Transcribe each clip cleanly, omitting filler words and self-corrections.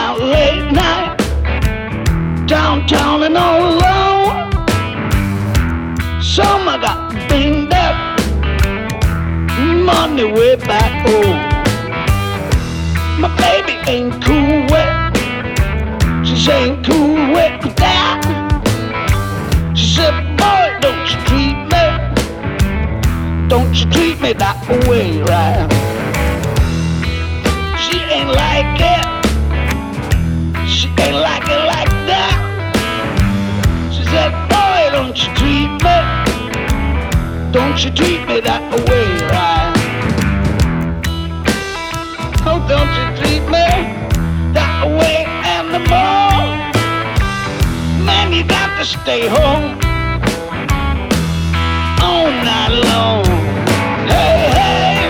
out late night, downtown and all alone. Summer got banged up, Monday way back home. My baby ain't cool with, she ain't cool with that. She said, boy, don't you treat me that way, right? She ain't like it, she ain't like it like that. She said, boy, don't you treat me that way, right? Oh, don't you treat me that way anymore. Man, you got to stay home all night long. Hey, hey.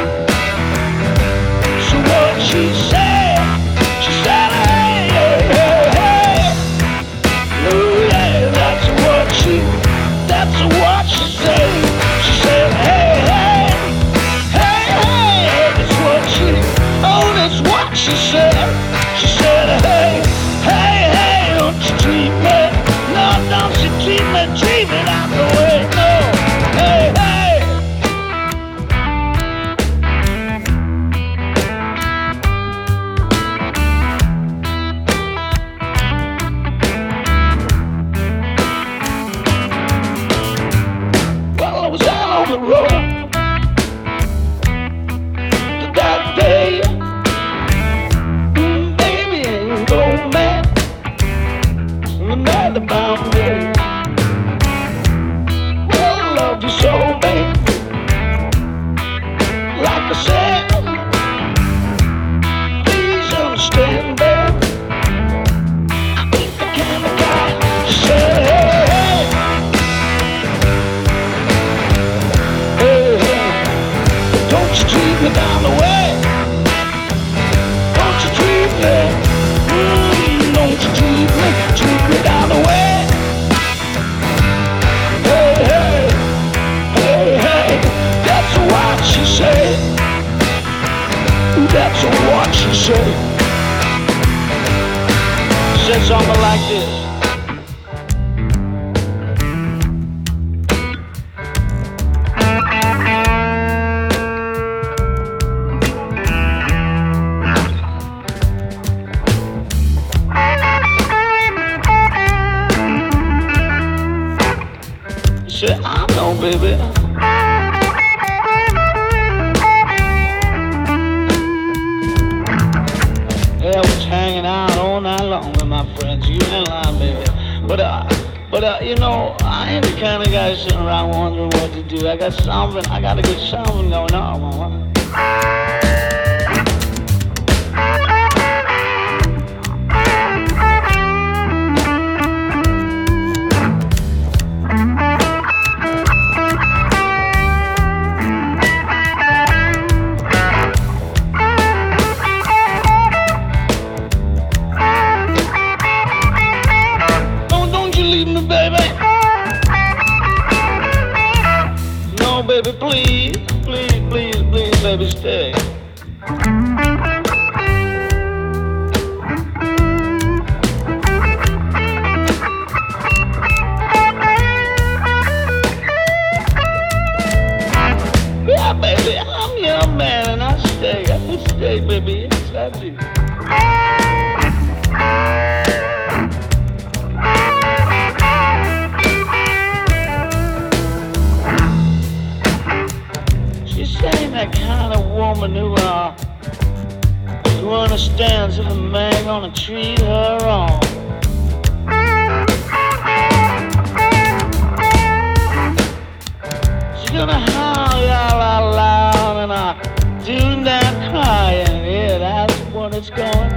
So what she said, hey, hey, hey, hey. Oh yeah, that's what she said. She said, hey, hey, hey, hey. That's what she said. She said, hey, hey, hey, don't you treat me, no, don't you treat me out the way, no, hey, hey. Well, I was out on the road that day. Mad about me. Well, I love you so, baby. Like I said, please understand, baby. I ain't the kind of guy to say, hey, hey, hey, hey. Don't you treat me down the way. Don't you treat me. Don't you treat me down the way. Hey, hey, hey, hey, that's what she said. That's what she said. She said something like this. Say, I know, baby. Yeah, I was hanging out all night long with my friends. You ain't lying, baby. But you know, I ain't the kind of guy sitting around wondering what to do. I got to get something going on, mama. Baby, please, please, please, please, baby, stay. Yeah, baby, I'm your man and I can stay, baby, yes, I do. That kind of woman who understands if a man gonna treat her wrong. She's gonna howl y'all out loud and do that crying. Yeah, that's what it's going